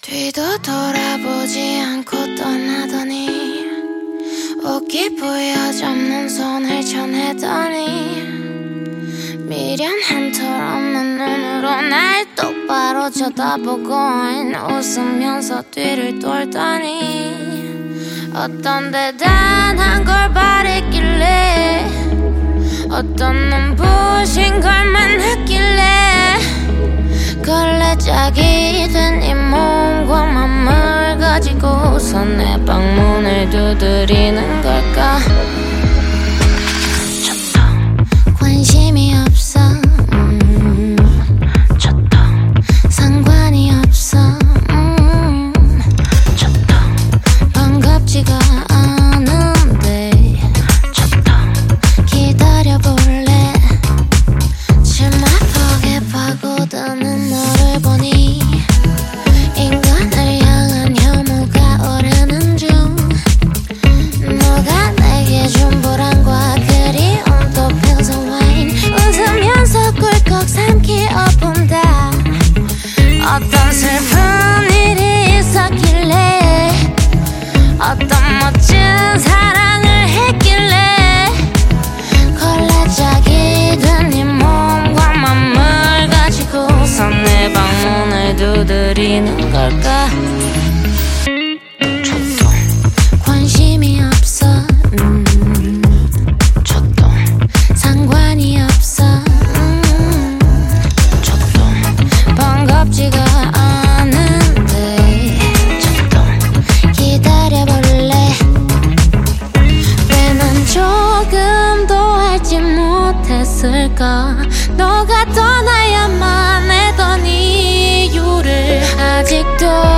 뒤도 돌아보지 않고 떠나더니 옷깃 부여잡는 손을 쳐내더니 미련한 털 없는 눈으로 날 똑바로 쳐다보고 웃으면서 뒤를 돌더니 어떤 대단한 걸 바랬길래 어떤 눈부신 걸만 했길래 걸레짝이 된 이 몸과 맘을 가지고서 내 방문을 두드리는 걸까. 관심이 없어 상관이 없어 반갑지가 않은데 기다려볼래. 치마폭에 파고드는 너를 보니 인간을 향한 혐오가 오르는 중 너가 내게 준 보람과 그리움도 feels so wine 웃으면서 꿀꺽 삼키어본다. 어떤 슬픈 일이 있었길래 어떤 멋진 사랑을 했길래 걸레짝이 된 네 몸과 맘을 가지고서 내 방문을 두드리는 걸까. 관심이 없어 상관이 없어 반갑지가 않은데 기다려볼래. 왜 난 조금도 알지 못했을까. 너가 떠나야만 했던 이유를 아직도